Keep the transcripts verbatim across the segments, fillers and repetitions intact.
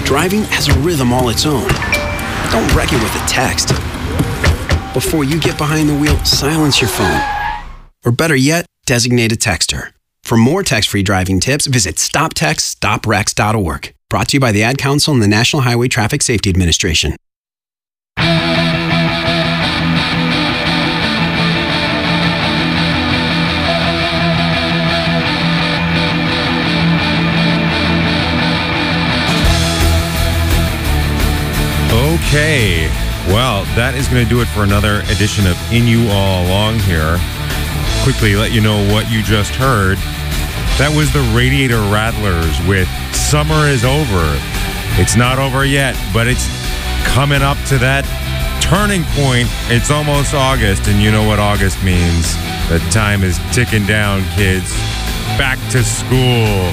Driving has a rhythm all its own. Don't wreck it with a text. Before you get behind the wheel, silence your phone. Or better yet, designate a texter. For more text-free driving tips, visit stop text stop wrecks dot org. Brought to you by the Ad Council and the National Highway Traffic Safety Administration. Okay, well, that is going to do it for another edition of In You All Along here. Quickly let you know what you just heard. That was the Radiator Rattlers with Summer is Over. It's not over yet, but it's coming up to that turning point. It's almost August, and you know what August means. The time is ticking down, kids. Back to school.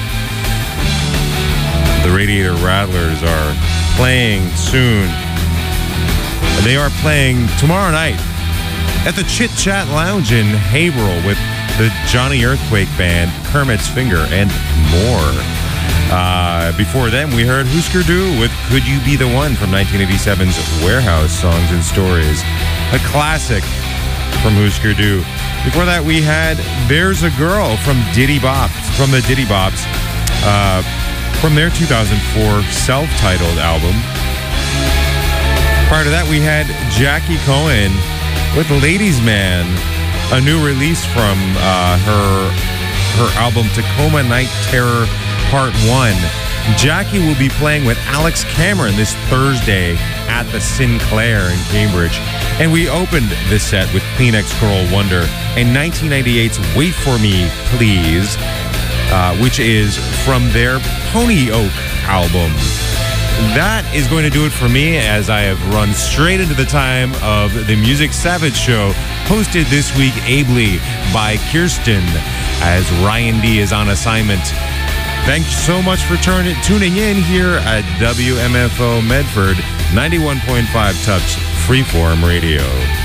The Radiator Rattlers are playing soon. They are playing tomorrow night at the Chit Chat Lounge in Haverhill with the Johnny Earthquake Band, Kermit's Finger, and more. Uh, before then, we heard Husker Du with Could You Be the One from nineteen eighty-seven's Warehouse Songs and Stories, a classic from Husker Du. Before that, we had There's a Girl from Diddy Bops, from the Diddy Bops, uh, from their two thousand four self-titled album. Prior to that, we had Jackie Cohen with Ladies Man, a new release from uh, her her album Tacoma Night Terror Part one. Jackie will be playing with Alex Cameron this Thursday at the Sinclair in Cambridge. And we opened this set with Kleenex Girl Wonder and nineteen ninety-eight's Wait For Me, Please, uh, which is from their Pony Oak album. That is going to do it for me as I have run straight into the time of the Music Savage Show, hosted this week ably by Kirsten as Ryan D is on assignment. Thanks so much for turn- tuning in here at W M F O Medford, ninety-one point five Tufts Freeform Radio.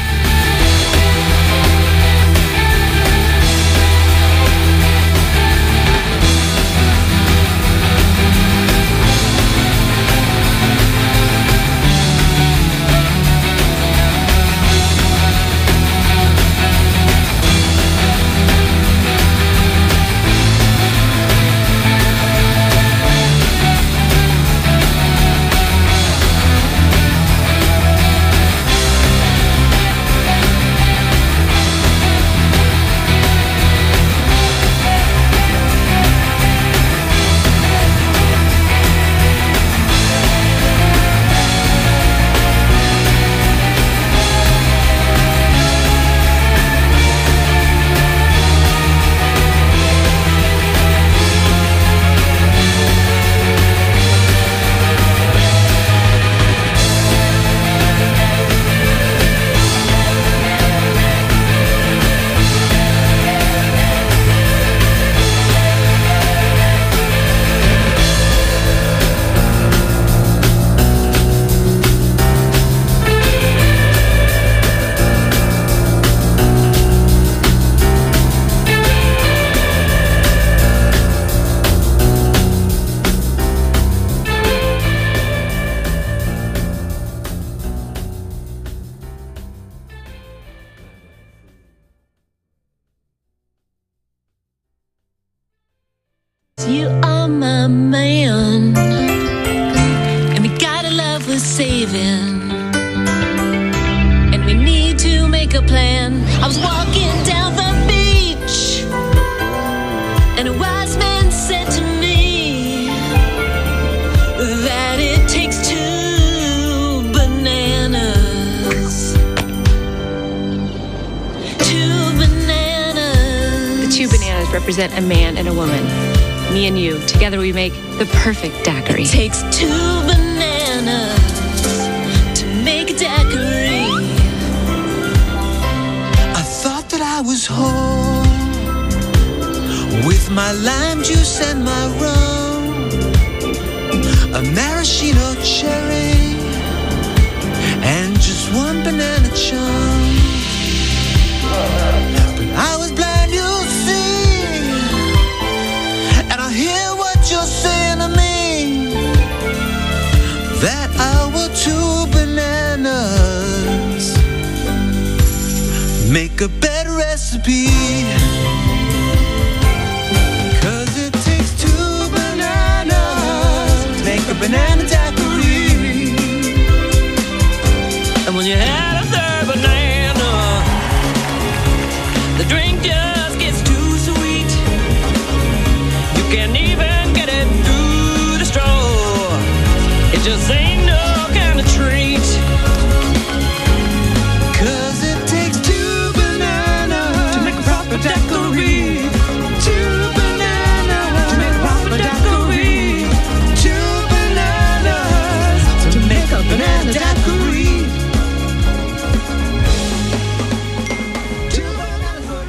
You are my man, and we got a love worth saving, and we need to make a plan. I was walking down the beach, and a wise man said to me that it takes two bananas, two bananas. The two bananas represent a man and a woman. Me and you, together we make the perfect daiquiri. It takes two bananas to make a daiquiri. I thought that I was home with my lime juice and my rum, a maraschino cherry, and just one banana chunk. But I was blind, you see, and I hear what you're saying to me. make a better recipe. Cause it takes two bananas to make a banana daiquiri. And when you add a third banana, the drink just gets too sweet. You can't even get it through the straw. It just ain't no kind of treat. Cause it takes two bananas to make a proper daiquiri. Two bananas to make a proper daiquiri. Two bananas to make a banana daiquiri. Two bananas.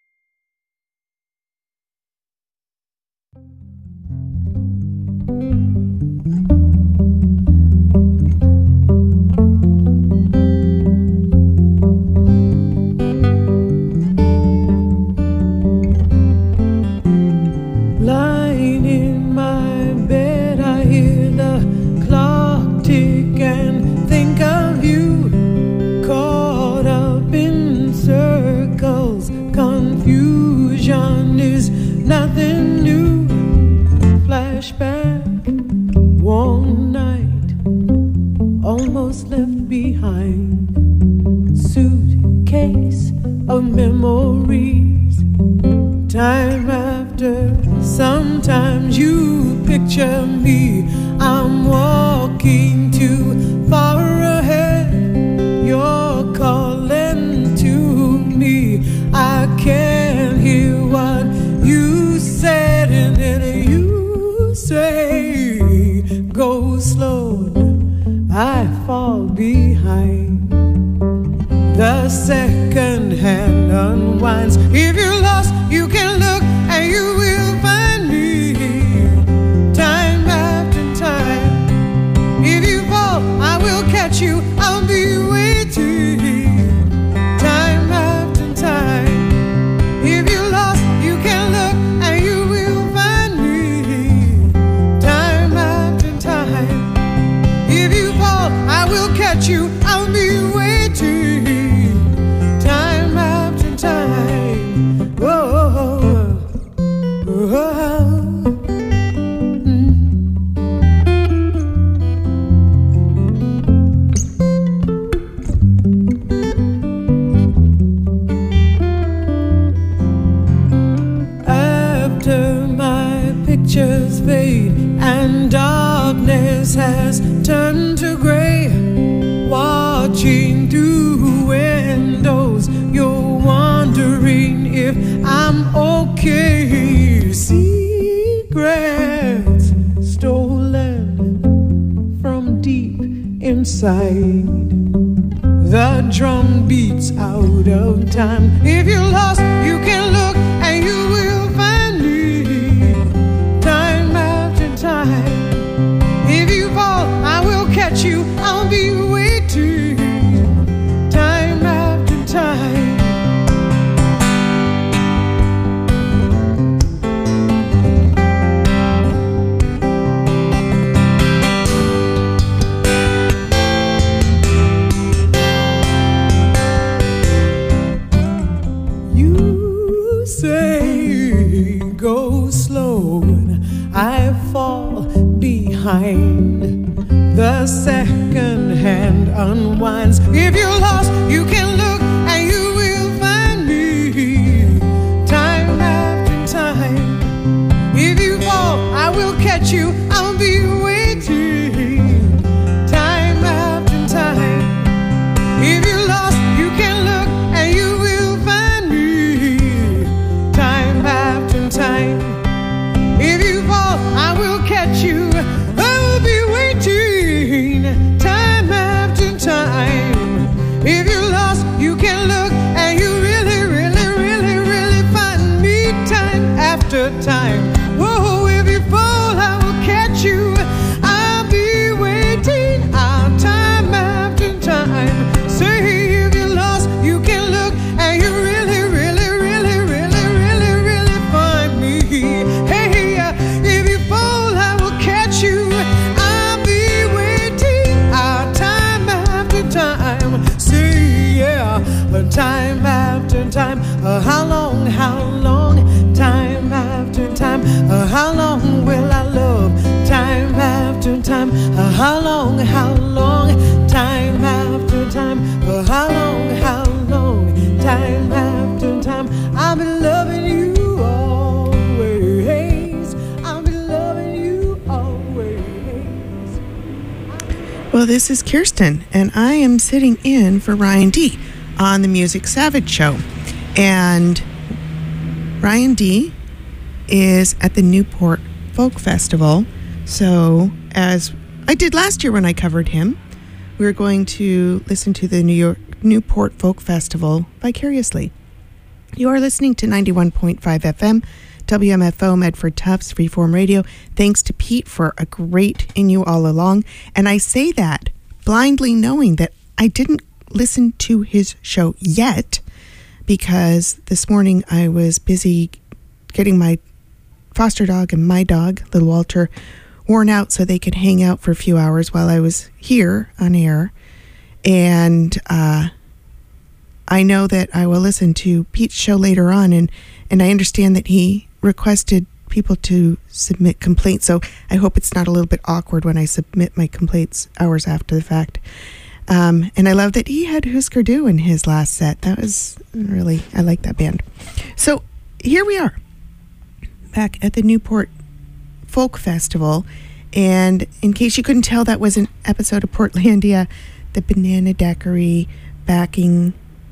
Lying in my bed, I hear the clock tick and think of you. Caught up in circles, confusion is nothing new. Flashback, one night, almost left behind. Suitcase of memories. Time after, sometimes you picture me. I'm walking too far ahead. You're calling to me. I can't hear what you said, and then you say, go slow. I fall behind. The second hand unwinds. If you're lost, you can look and you will find me. Time after time. If you fall, I will catch you. I'll be waiting. Time after time. If you're lost, you can look and you will find me. Time after time. If you fall, I will catch you. I'll be waiting. Time after time. Whoa. Whoa. Mm. After my pictures fade and darkness has turned to gray, watching through windows, you're wondering if I'm okay. Secrets stolen from deep inside. The drum beats out of time. If you're lost, you can look and you will find me. Time after time. If you fall, I will catch you. I'll be waiting. Time after time. You say go slow, and I fall behind. The second hand unwinds. If you're lost, you can look and you will find me. Time after time. If you fall, I will catch you. I'll be waiting. Time after time. If you're lost, you can look and you will find me. Time after time. If you fall, I will catch you. I will be waiting. Time after time. If you're lost, you can look and you really, really, really, really find me. Time after time. Whoa, if you fall, I will catch you. I'll be waiting. Ah, time after time. Say if you're lost, you can look and you really, really, really, really, really, really find me. Hey, uh, if you fall, I will catch you. I'll be waiting. Ah, time after time. Say yeah, time after this is Kirsten, and I am sitting in for Ryan D. on the Music Savage Show. And Ryan D. is at the Newport Folk Festival. So, as I did last year when I covered him, we're going to listen to the New York Newport Folk Festival vicariously. You are listening to ninety-one point five F M, W M F O, Medford Tufts, Freeform Radio. Thanks to Pete for a great In You All Along. And I say that blindly knowing that I didn't listen to his show yet because this morning I was busy getting my foster dog and my dog, little Walter, worn out so they could hang out for a few hours while I was here on air. And uh, I know that I will listen to Pete's show later on, and, and I understand that he requested people to submit complaints, so I hope it's not a little bit awkward when I submit my complaints hours after the fact. Um, and I love that he had Husker Du in his last set. That was really, I like that band. So here we are, back at the Newport Folk Festival. And in case you couldn't tell, that was an episode of Portlandia. The Banana Daiquiri backing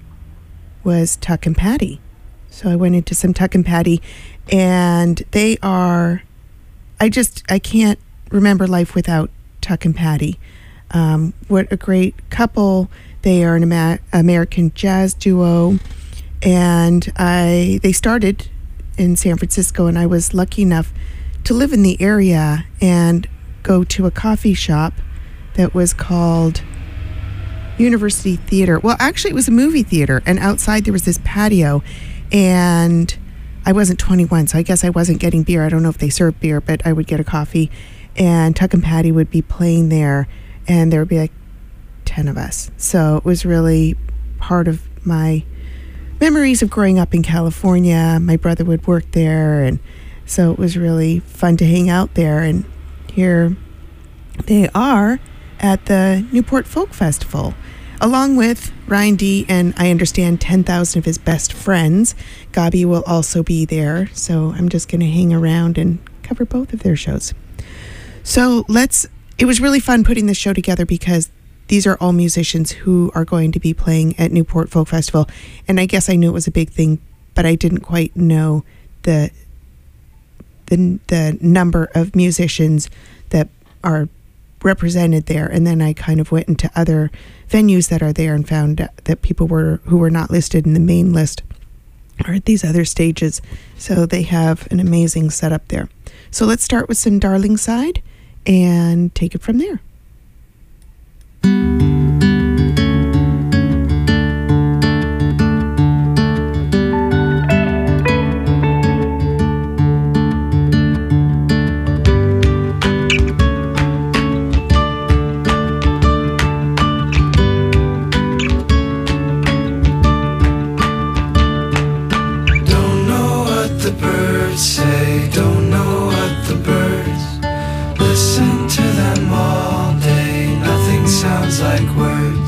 was Tuck and Patty. So I went into some Tuck and Patty, and they are, I just, I can't remember life without Tuck and Patty. Um, what a great couple. They are an Ama- American jazz duo, and I they started in San Francisco, and I was lucky enough to live in the area and go to a coffee shop that was called University Theater. Well, actually, it was a movie theater, and outside there was this patio, and I wasn't twenty-one, so I guess I wasn't getting beer. I don't know if they served beer, but I would get a coffee, and Tuck and Patty would be playing there, and there would be like ten of us. So it was really part of my memories of growing up in California. My brother would work there, and so it was really fun to hang out there. And here they are at the Newport Folk Festival, along with Ryan D. and I understand ten thousand of his best friends. Gabi will also be there, so I'm just going to hang around and cover both of their shows. So let's, it was really fun putting this show together because these are all musicians who are going to be playing at Newport Folk Festival. And I guess I knew it was a big thing, but I didn't quite know the the the number of musicians that are represented there. And then I kind of went into other venues that are there and found that people were who were not listed in the main list are at these other stages. So they have an amazing setup there. So let's start with some Darling Side and take it from there. Say, don't know what the birds listen to them all day. Nothing sounds like words.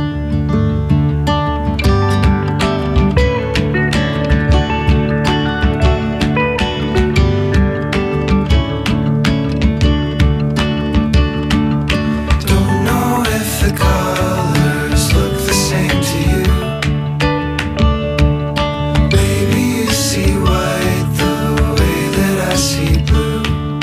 Don't know if the colors look the same to you. Maybe you see white the way that I see blue.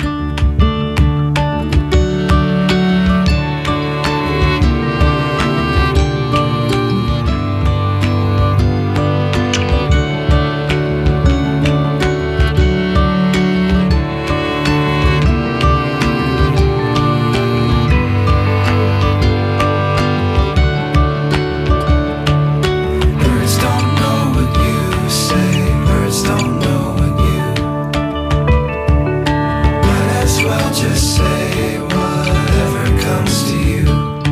Birds don't know what you say. Birds don't know what you. Might as well just say whatever comes to you.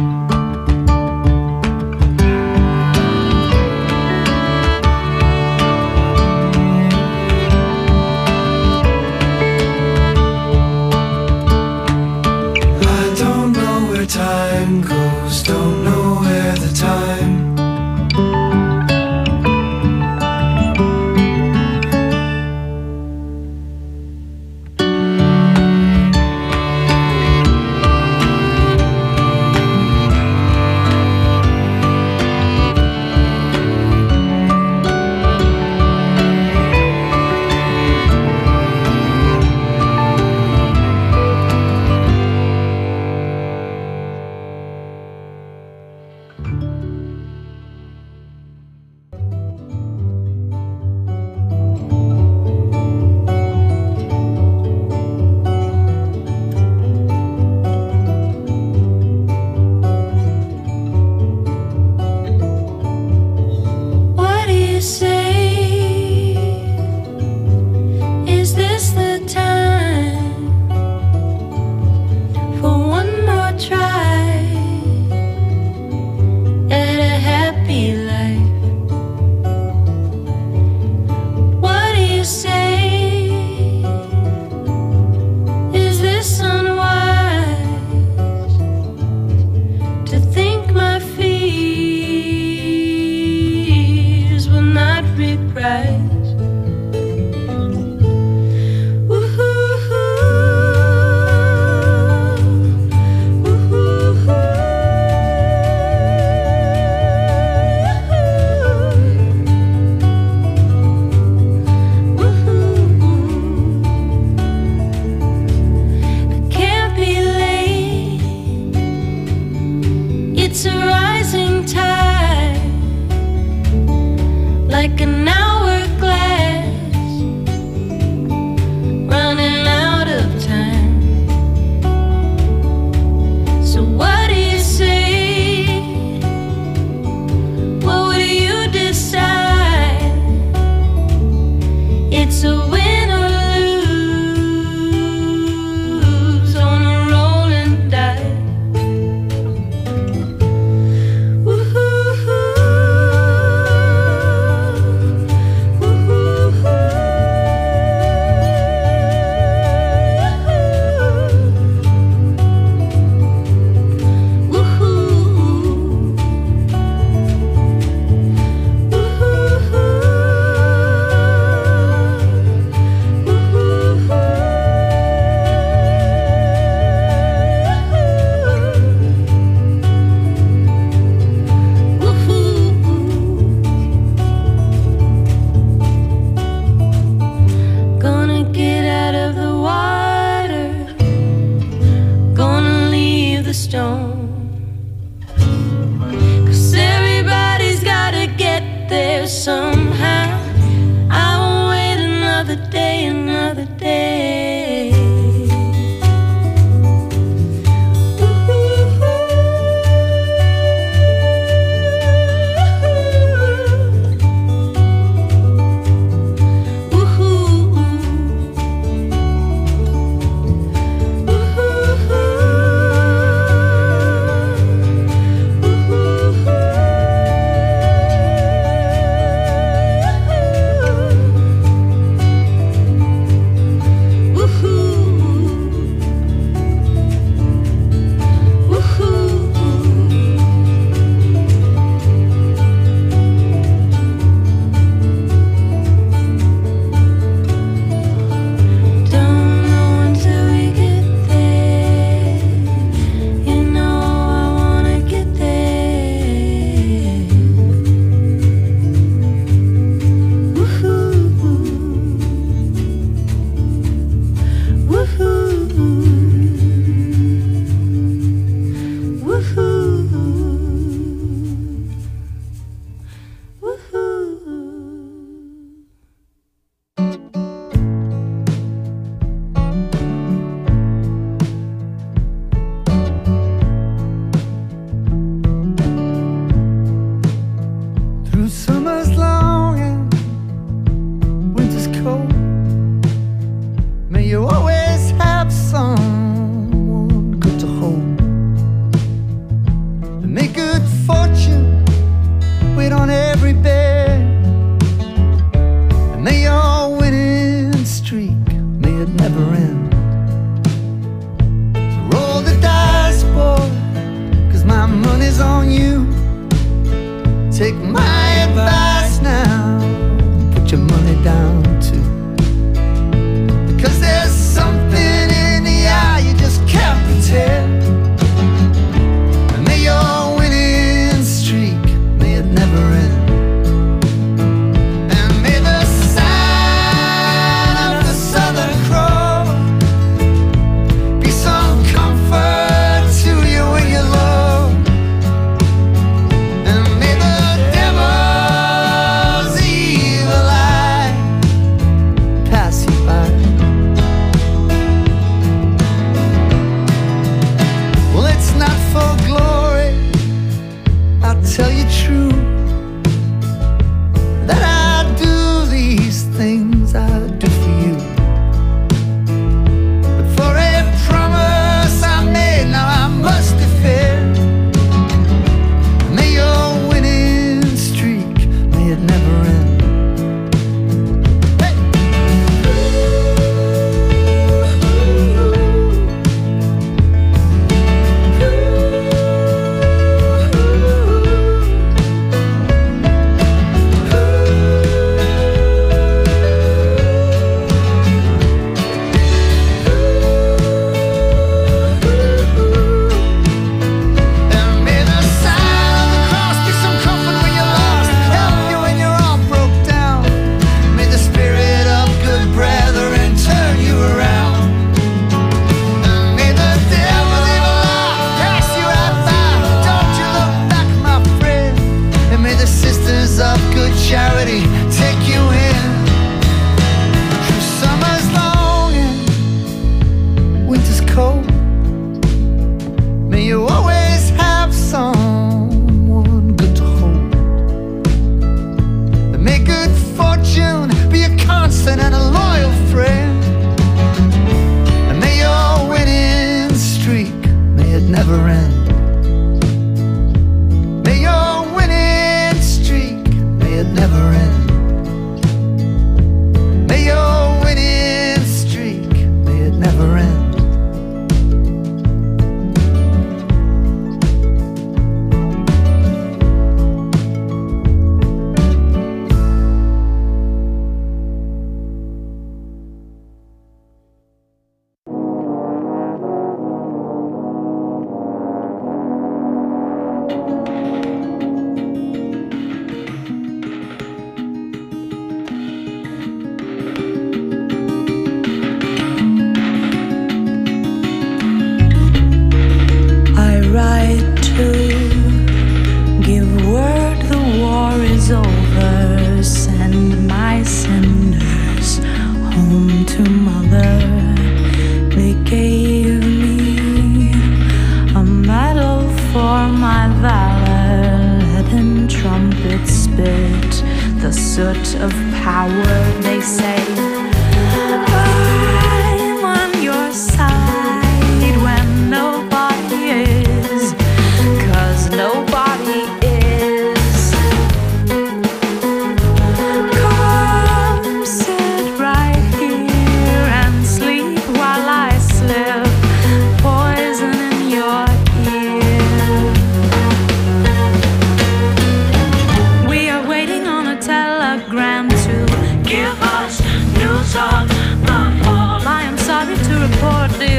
I don't know where time goes. Don't know where the time. stone. 'Cause everybody's gotta get there somehow. I won't wait another day, another day.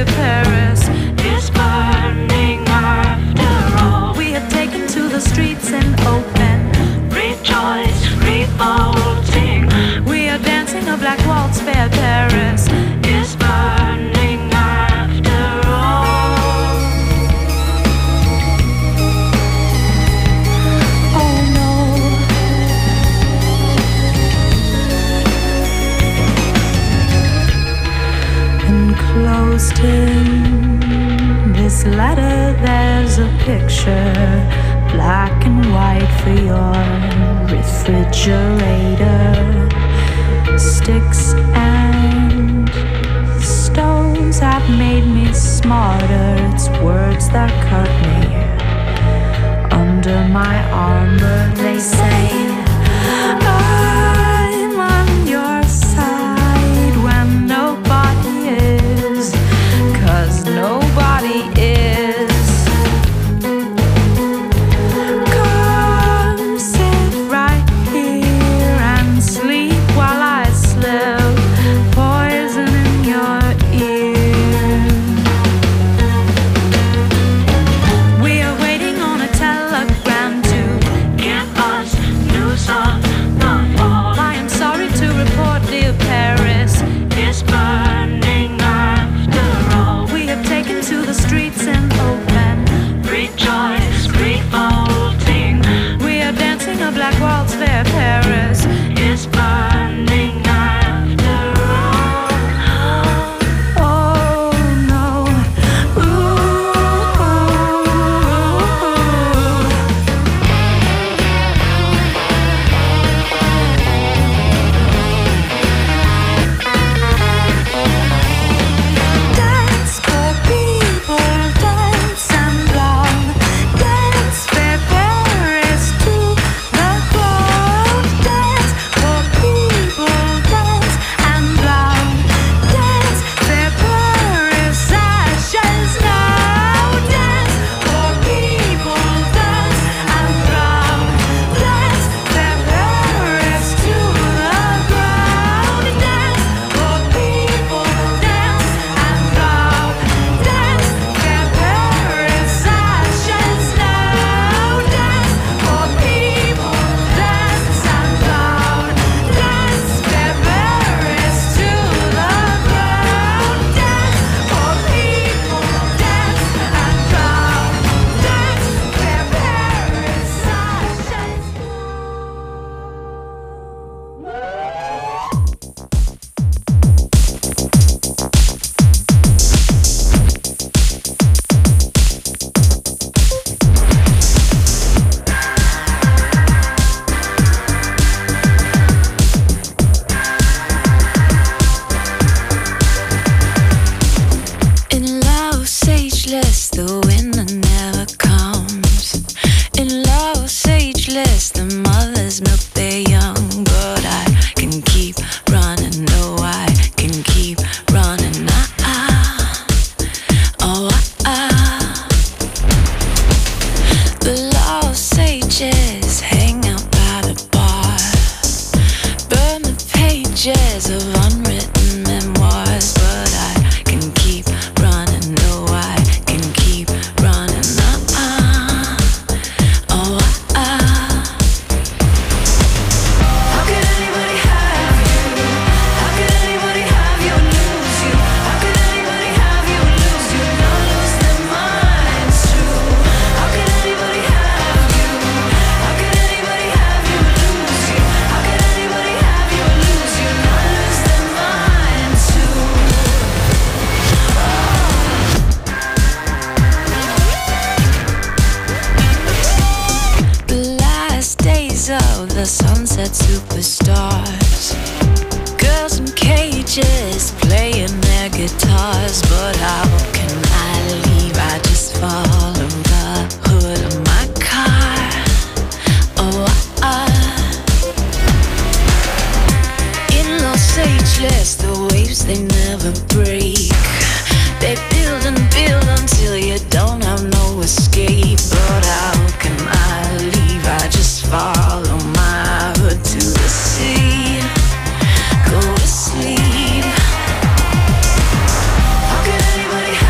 dear Paris is burning after all. We have taken to the streets in open rejoice, revolting. We are dancing a black waltz, fair Paris is burning after all. Oh no. Enclosed in this letter there's a picture, black and white for your refrigerator. Sticks and stones have made me smarter. It's words that cut me under my armor. They say I'm on your side when nobody is, 'cause nobody is. Come sit right here and sleep while I slip poison in your ear. We are waiting on a telegram to give us news of the fall. I am sorry to report, dear Paris is burning after all. We have taken to the streets in open rejoice, revolting. We are dancing a black waltz, fair Paris is burning after all. Oh no. Ooh. Dance for people, dance and love. Dance fair Paris to the ground. Dance for people, dance and love. Dance fair Paris ashes now. Dance for people, dance and love. Dance fair Paris to the ground. Dance for people, dance and love. Dance fair Paris ashes now. Dance for people, dance and love. Dance fair Paris to the ground. Dance for people, dance and love. Dance fair Paris ashes In love, sageless, the winter never comes. In love, sageless, the mothers milk their young. But I can keep running, no, I can keep running. Ah, ah. Oh, ah, ah. The love sages hang out by the bar, burn the pages of unwritten memoirs. But I can keep running, no, I can keep running. Ah, ah. Oh, ah, ah. How could anybody have you? How could anybody have you and lose you? How could anybody have you and lose you? Not lose their minds too. How could anybody have you? How could anybody have you and lose you? How could anybody have you and lose you? Not lose their minds too. The last days of the sunset superstars, girls in cages playing their guitars. But how can I leave? I just follow the hood of my car. Oh, ah. In Los Angeles, the waves they never break. They build and build until you don't have no escape. But how can I leave? I just follow my hood to the sea. Go to sleep. How could anybody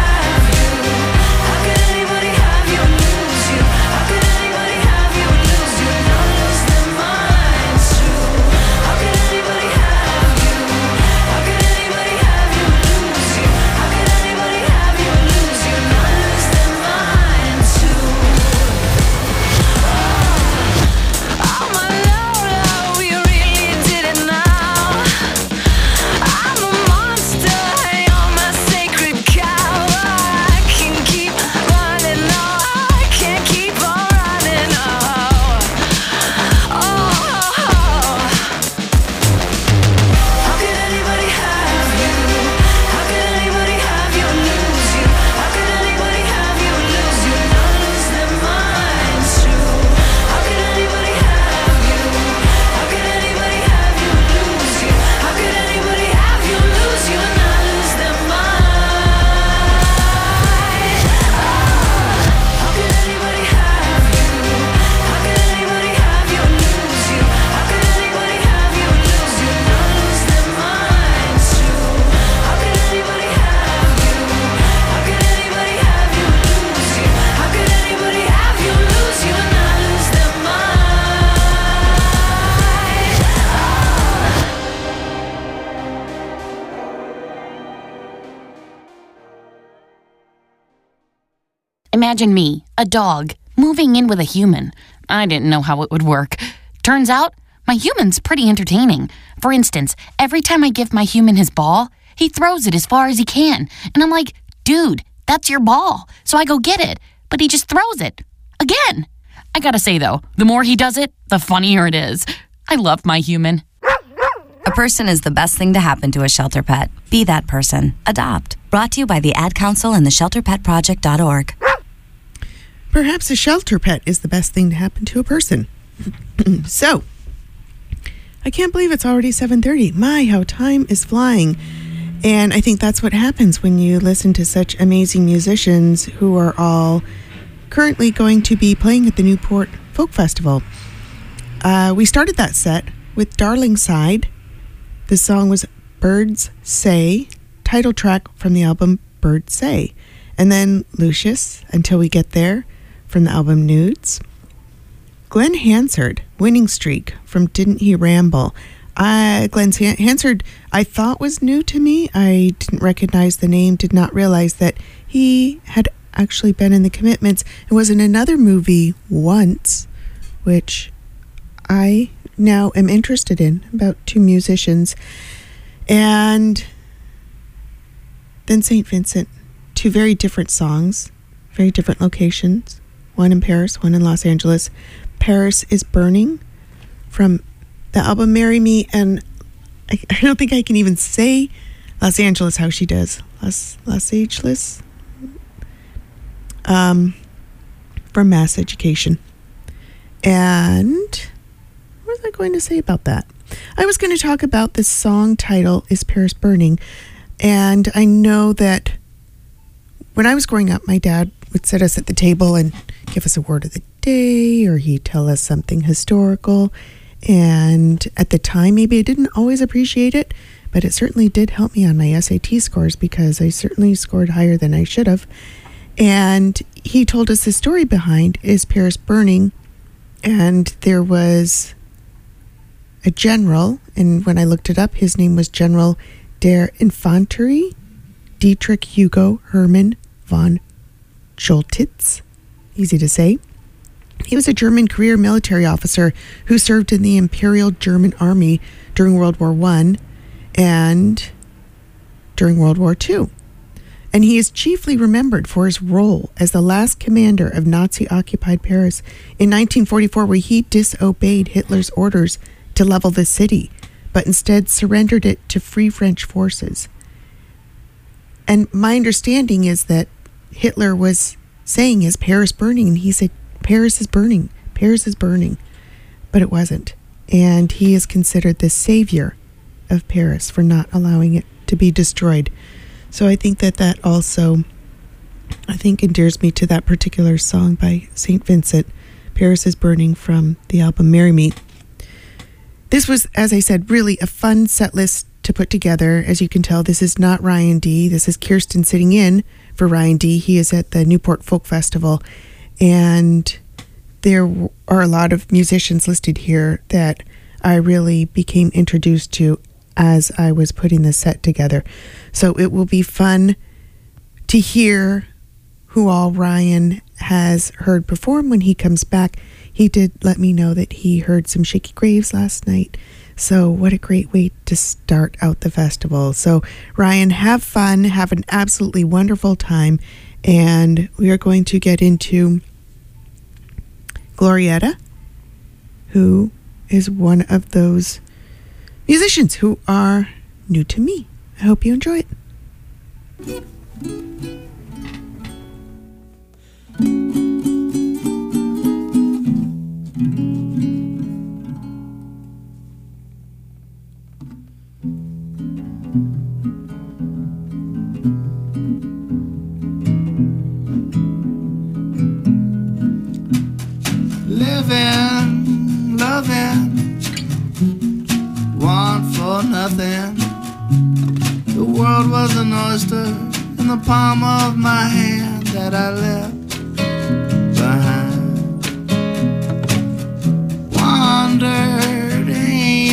Imagine me, a dog, moving in with a human. I didn't know how it would work. Turns out, my human's pretty entertaining. For instance, every time I give my human his ball, he throws it as far as he can. And I'm like, dude, that's your ball. So I go get it. But he just throws it. Again. I gotta say, though, the more he does it, the funnier it is. I love my human. A person is the best thing to happen to a shelter pet. Be that person. Adopt. Brought to you by the Ad Council and the shelter pet project dot org. Perhaps a shelter pet is the best thing to happen to a person. So, I can't believe it's already seven thirty. My, how time is flying. And I think that's what happens when you listen to such amazing musicians who are all currently going to be playing at the Newport Folk Festival. Uh, we started that set with Darling Side. The song was Birds Say, title track from the album Birds Say. And then Lucius, Until We Get There, from the album Nudes. Glenn Hansard, Winning Streak, from Didn't He Ramble. Uh, Glenn Hansard, I thought was new to me. I didn't recognize the name, did not realize that he had actually been in The Commitments and was in another movie once, which I now am interested in, about two musicians. And then Saint Vincent, two very different songs, very different locations, one in Paris, one in Los Angeles. Paris is Burning from the album Marry Me, and I, I don't think I can even say Los Angeles how she does. Los, Los Angeles? Um, from Mass Education. And what was I going to say about that? I was going to talk about this song title is Paris Burning, and I know that when I was growing up, my dad would sit us at the table and give us a word of the day, or he'd tell us something historical. And at the time, maybe I didn't always appreciate it, but it certainly did help me on my S A T scores, because I certainly scored higher than I should have. And he told us the story behind Is Paris Burning, and there was a general, and when I looked it up, his name was General der Infanterie Dietrich Hugo Hermann von Choltitz. Easy to say. He was a German career military officer who served in the Imperial German Army during World War One and during World War Two. And he is chiefly remembered for his role as the last commander of Nazi-occupied Paris in nineteen forty-four, where he disobeyed Hitler's orders to level the city, but instead surrendered it to Free French forces. And my understanding is that Hitler was saying, is Paris burning? And he said, Paris is burning. Paris is burning. But it wasn't. And he is considered the savior of Paris for not allowing it to be destroyed. So I think that that also, I think, endears me to that particular song by Saint Vincent, Paris is Burning, from the album Marry Me. This was, as I said, really a fun set list to put together. As you can tell, this is not Ryan D. This is Kirsten sitting in for Ryan D. He is at the Newport Folk Festival. And there are a lot of musicians listed here that I really became introduced to as I was putting this set together. So it will be fun to hear who all Ryan has heard perform when he comes back. He did let me know that he heard some Shaky Graves last night. So what a great way to start out the festival. So Ryan, have fun, have an absolutely wonderful time. And we are going to get into Glorietta, who is one of those musicians who are new to me. I hope you enjoy it. Living, loving, want for nothing. The world was an oyster in the palm of my hand that I left behind. Wandered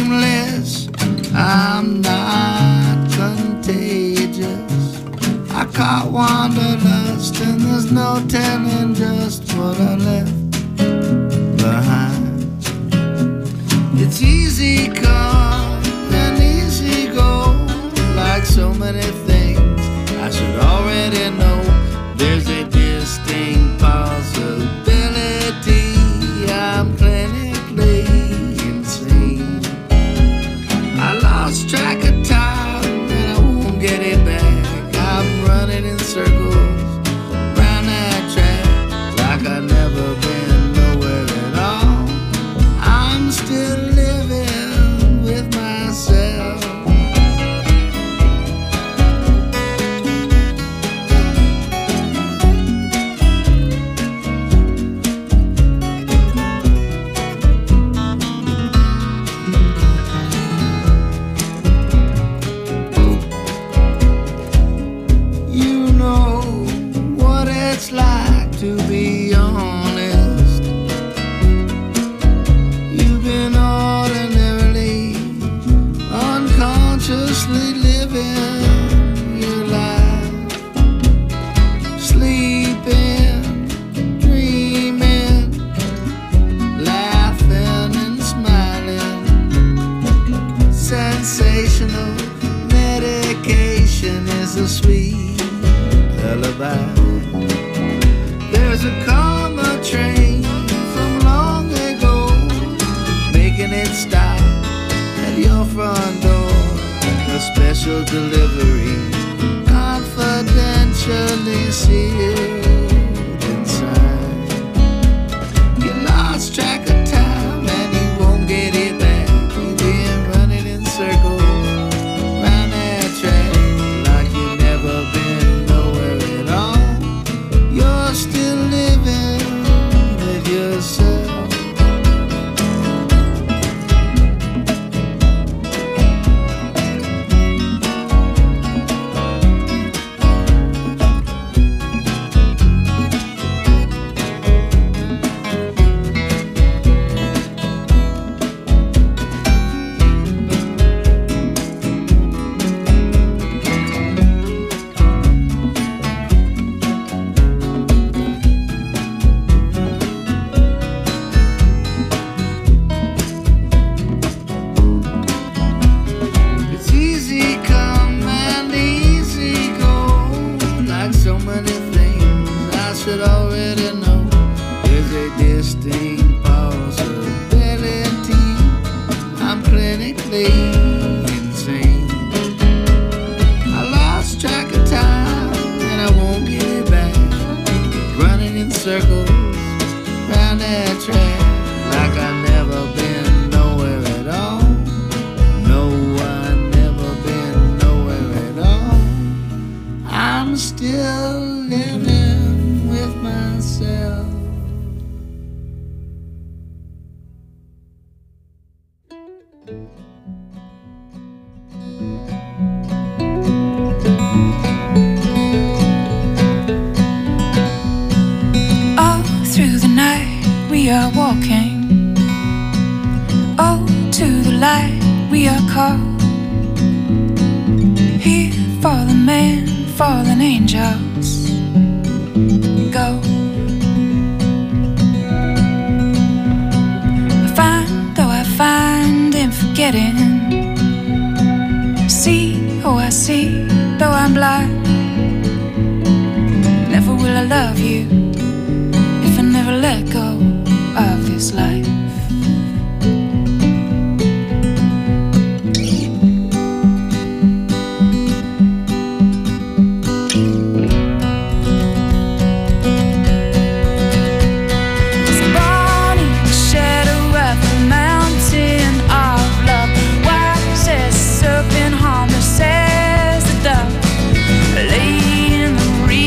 aimless, I'm not contagious. I caught wanderlust, and there's no telling just what I left behind. It's easy come and easy go, like so many things I should already know. There's a distinct possibility I'm clinically insane. I lost track of time and I won't get it back. I'm running in circles round that track like I've never been nowhere at all. I'm still living with myself. It's like to be honest. You've been ordinarily, unconsciously living your life, sleeping, dreaming, laughing and smiling. Sensational medication is a sweet lullaby. There's a karma train from long ago, making it stop at your front door. A special delivery, confidentially sealed inside. You lost track of time and you won't get it back. You've been running in circles round that track like you've never been nowhere at all. You're still living with yourself.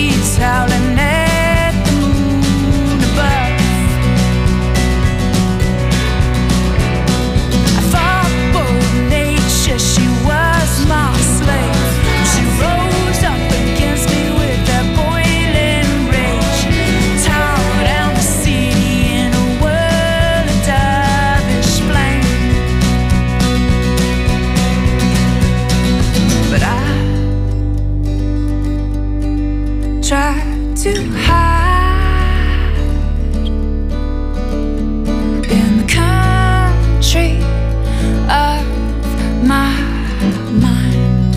Howling at the moon above. try to hide in the country of my mind,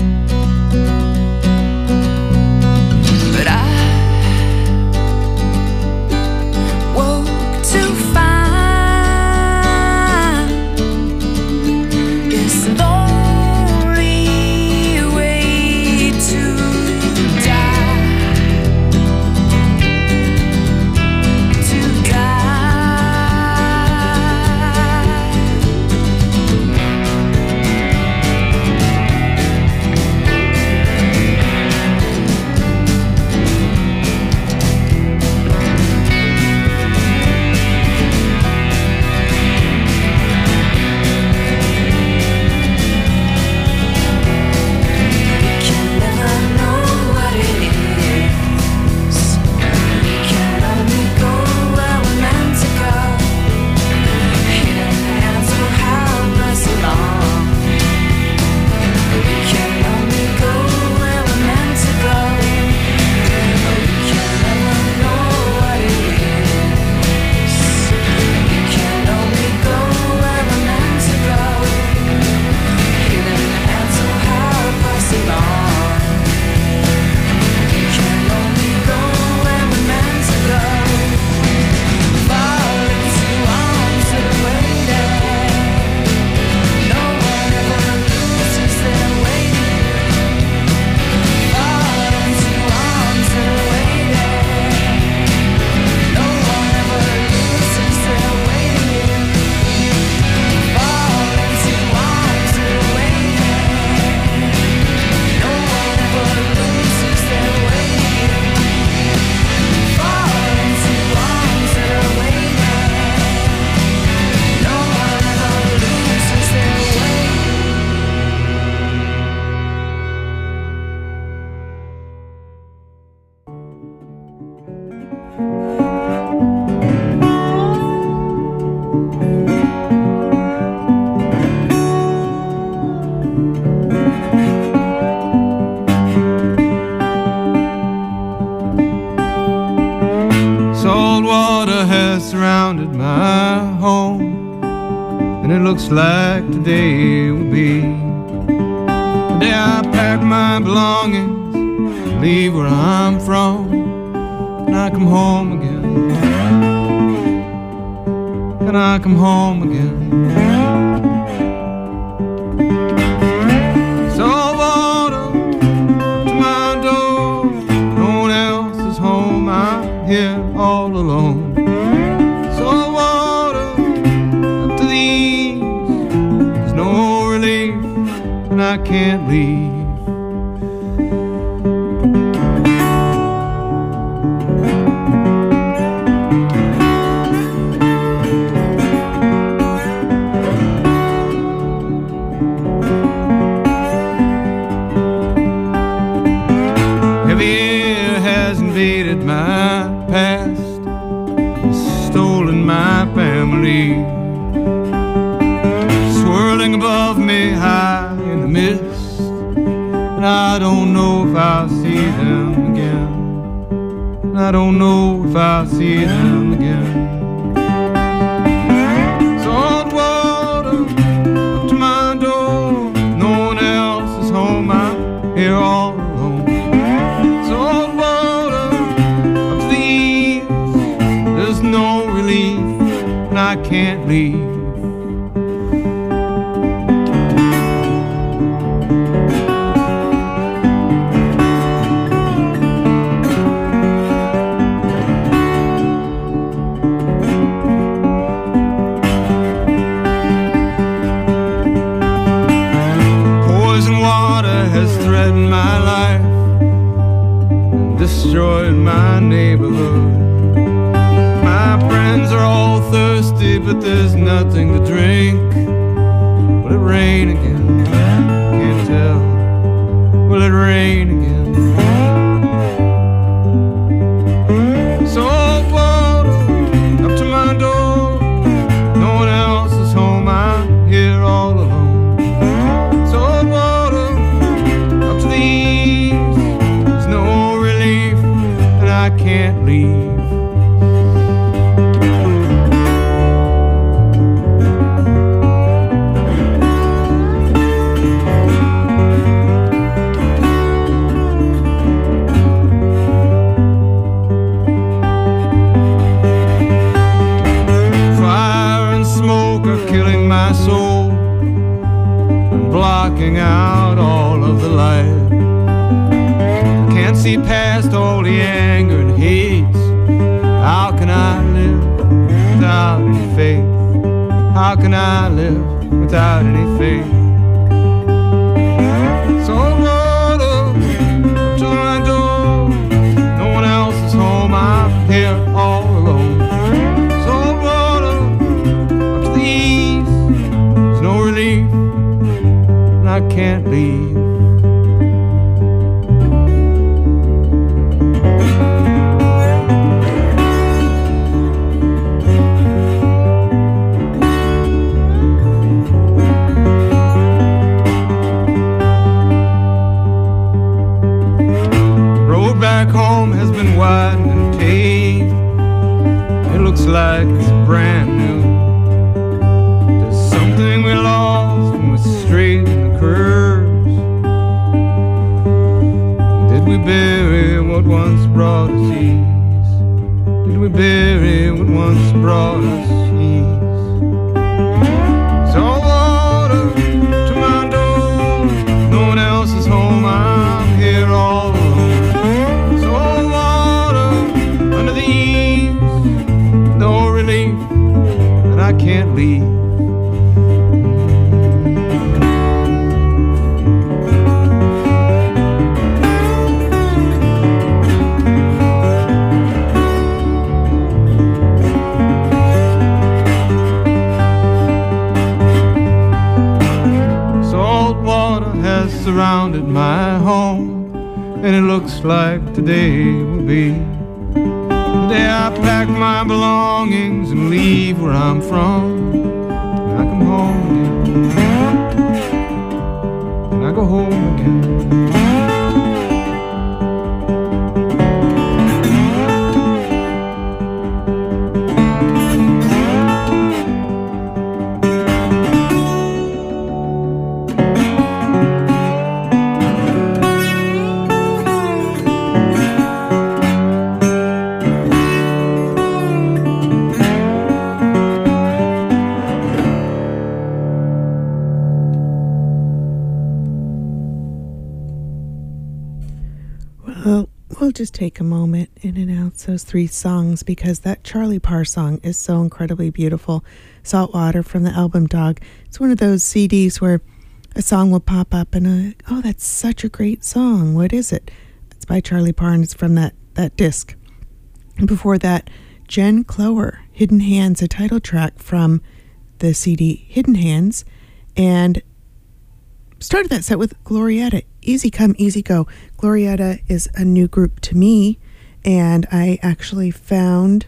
but I woke to find it's the only way to die, to surrounded my home, and it looks like today will be the day I pack my belongings, leave where I'm from, and I come home again, and I come home again. So water to my door, no one else is home, I'm here all alone. I can't leave. Heavy air has invaded my past, stolen my family, swirling above me high in the mist, and I don't know if I'll see them again, and I don't know if I'll see them again. Salt water up to my door, no one else is home, I'm here all alone. Salt water up to the east, there's no relief, and I can't leave. My life and destroyed my neighborhood. My friends are all thirsty, but there's nothing to drink. Will it rain again? Can't tell. Will it rain again? Salt water up to my door, no one else is home, I'm here all alone. Salt water, there's no relief, I can't leave. Killing my soul and blocking out all of the light. Can't see past all the anger and hate. How can I live without any faith? How can I live without any faith? So water to my door. No one else is home. I'm here all alone. I can't leave. Road back home has been widened and paved. It looks like it's brand new. There's something we lost when we strayed in the curves. Did we bury what once brought us ease? Did we bury what once brought us ease? So water to my door. No one else is home. I'm here all alone. So water under the eaves. No relief, and I can't leave. Surrounded my home, and it looks like today will be the day I pack my belongings and leave where I'm from. And I come home again, and I go home again. Just take a moment and announce those three songs because that Charlie Parr song is so incredibly beautiful. Saltwater from the album Dog. It's one of those C Ds where a song will pop up and uh, oh, that's such a great song. What is it? It's by Charlie Parr and it's from that, that disc. And before that, Jen Clower, Hidden Hands, a title track from the C D Hidden Hands. And started that set with Glorietta, Easy Come, Easy Go. Glorietta is a new group to me, and I actually found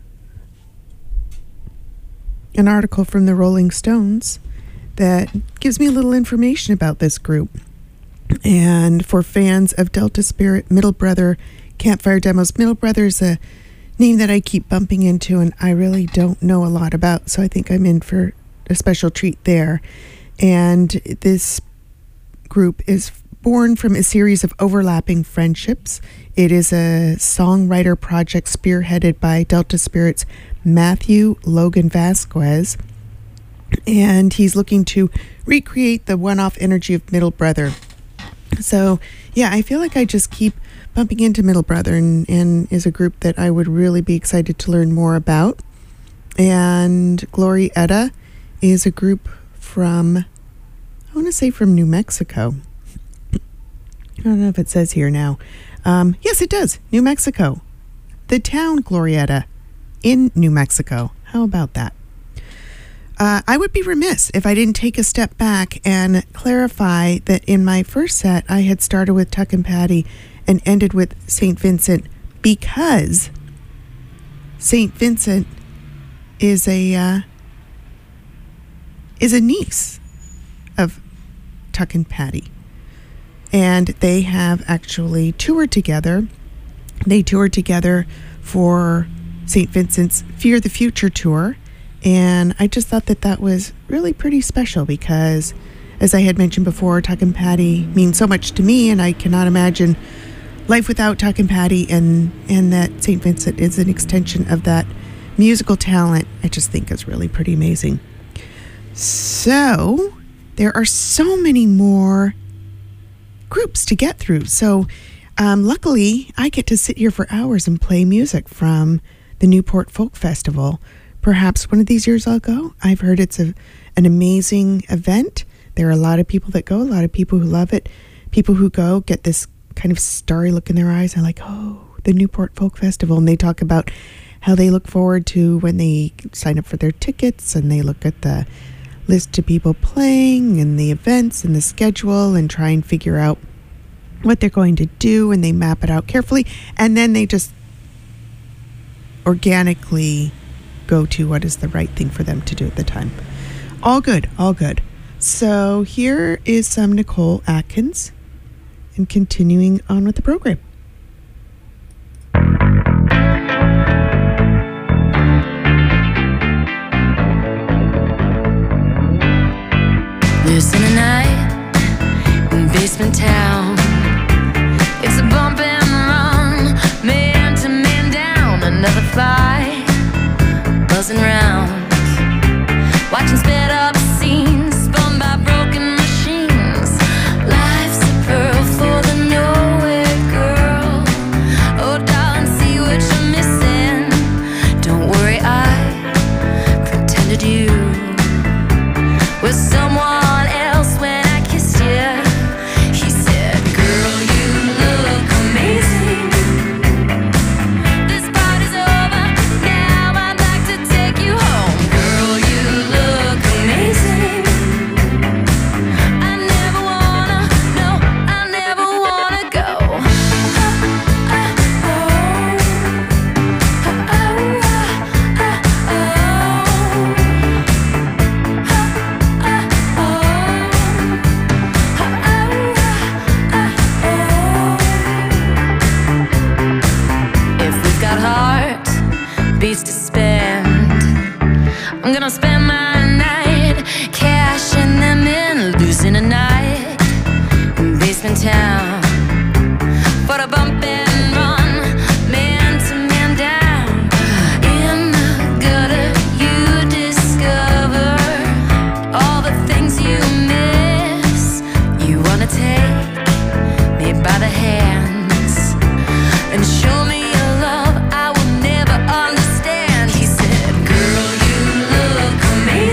an article from the Rolling Stones that gives me a little information about this group. And for fans of Delta Spirit, Middle Brother, Campfire Demos, Middle Brother is a name that I keep bumping into and I really don't know a lot about, so I think I'm in for a special treat there. And this group is born from a series of overlapping friendships. It is a songwriter project spearheaded by Delta Spirit's Matthew Logan Vasquez, and he's looking to recreate the one-off energy of Middle Brother. So, yeah, I feel like I just keep bumping into Middle Brother, and, and is a group that I would really be excited to learn more about. And Glorietta is a group from, I want to say from New Mexico. I don't know if it says here now. Um, yes, it does. New Mexico. The town Glorietta in New Mexico. How about that? Uh, I would be remiss if I didn't take a step back and clarify that in my first set, I had started with Tuck and Patty and ended with Saint Vincent because Saint Vincent is a uh, is a niece of Tuck and Patty. And they have actually toured together They toured together for Saint Vincent's Fear the Future tour, and I just thought that that was really pretty special because, as I had mentioned before, Tuck and Patty mean so much to me, and I cannot imagine life without Tuck and Patty, and, and that Saint Vincent is an extension of that musical talent. I just think is really pretty amazing. So there are so many more groups to get through. So um, luckily, I get to sit here for hours and play music from the Newport Folk Festival. Perhaps one of these years I'll go. I've heard it's a, an amazing event. There are a lot of people that go, a lot of people who love it. People who go get this kind of starry look in their eyes. They're like, oh, the Newport Folk Festival. And they talk about how they look forward to when they sign up for their tickets, and they look at the list of people playing and the events and the schedule and try and figure out what they're going to do, and they map it out carefully, and then they just organically go to what is the right thing for them to do at the time. All good, all good. So here is some Nicole Atkins, and continuing on with the program. Listen tonight in basement town. It's a bump and run, man to man down. Another fight, buzzing round, watching sped up scenes spun by broken machines. Life's a pearl for the nowhere girl. Oh darling, see what you're missing. Don't worry, I pretended you was someone when I kissed you. He said, girl, you look amazing. This party's over, now I'd like to take you home. Girl, you look amazing. I never wanna, no, I never wanna go. Beats to spend. I'm gonna spend my night cashing them in, losing a night in basement town for a bump and run, man to man down. In the gutter you discover all the things you miss. You wanna take me by the hands and show me your love I will never understand. He said, girl, you look amazing.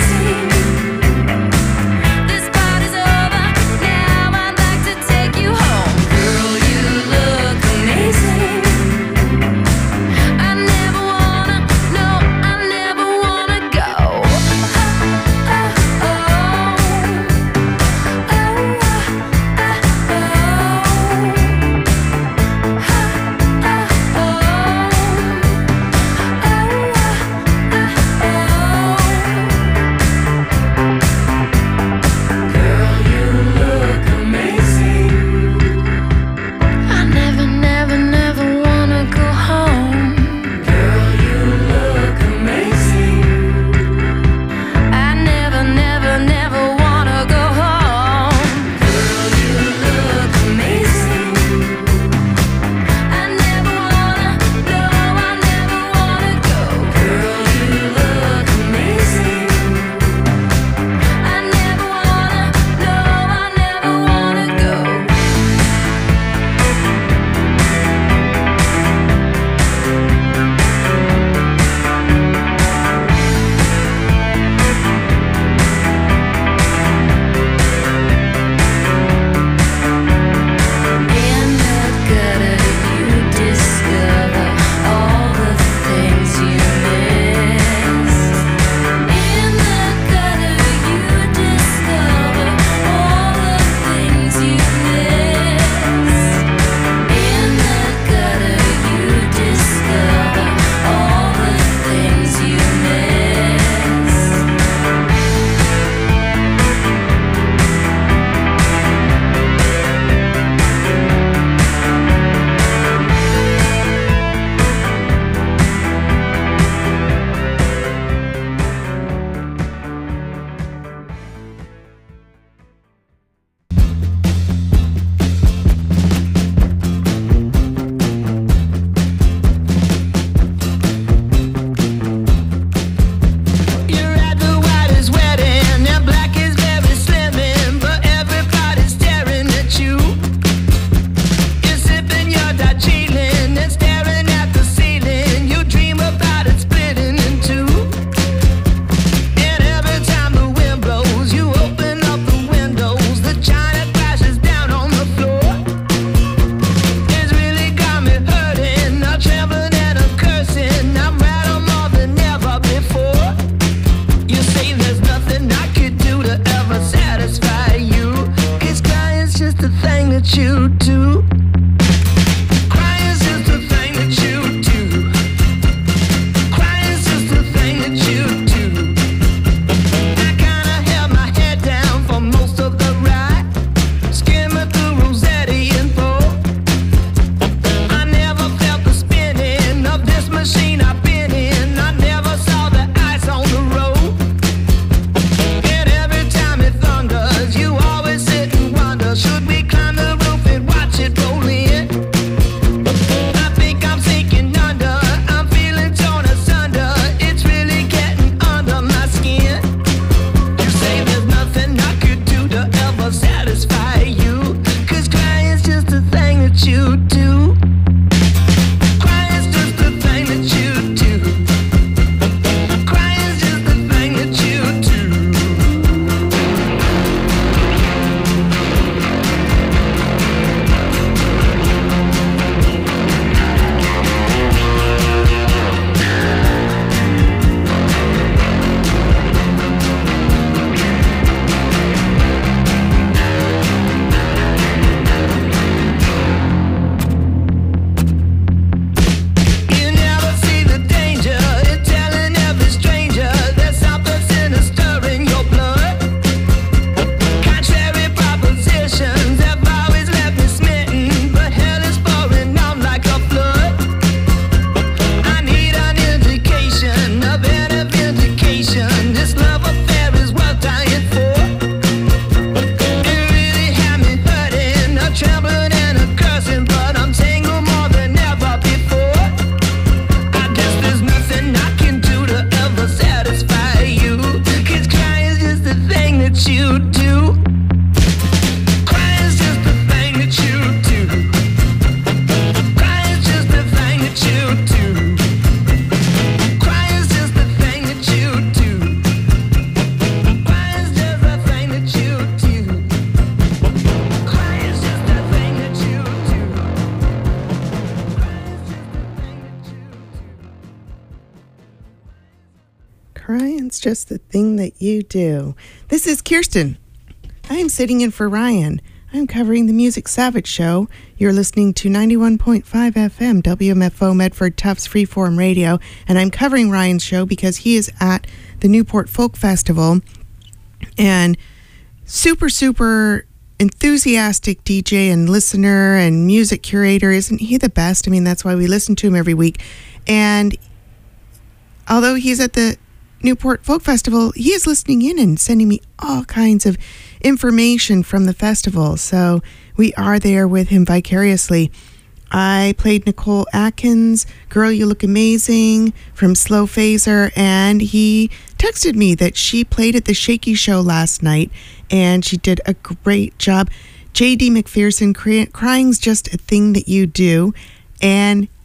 Crying's just the thing that you do. This is Kirsten. I'm sitting in for Ryan. I'm covering the Music Savage Show. You're listening to ninety-one point five F M, W M F O Medford Tufts Freeform Radio, and I'm covering Ryan's show because he is at the Newport Folk Festival, and super, super enthusiastic D J and listener and music curator. Isn't he the best? I mean, that's why we listen to him every week. And although he's at the Newport Folk Festival, he is listening in and sending me all kinds of information from the festival. So we are there with him vicariously. I played Nicole Atkins, Girl You Look Amazing from Slow Phaser, and he texted me that she played at the Shaky Show last night, and she did a great job. J D McPherson, cry- Crying's Just a Thing That You Do, and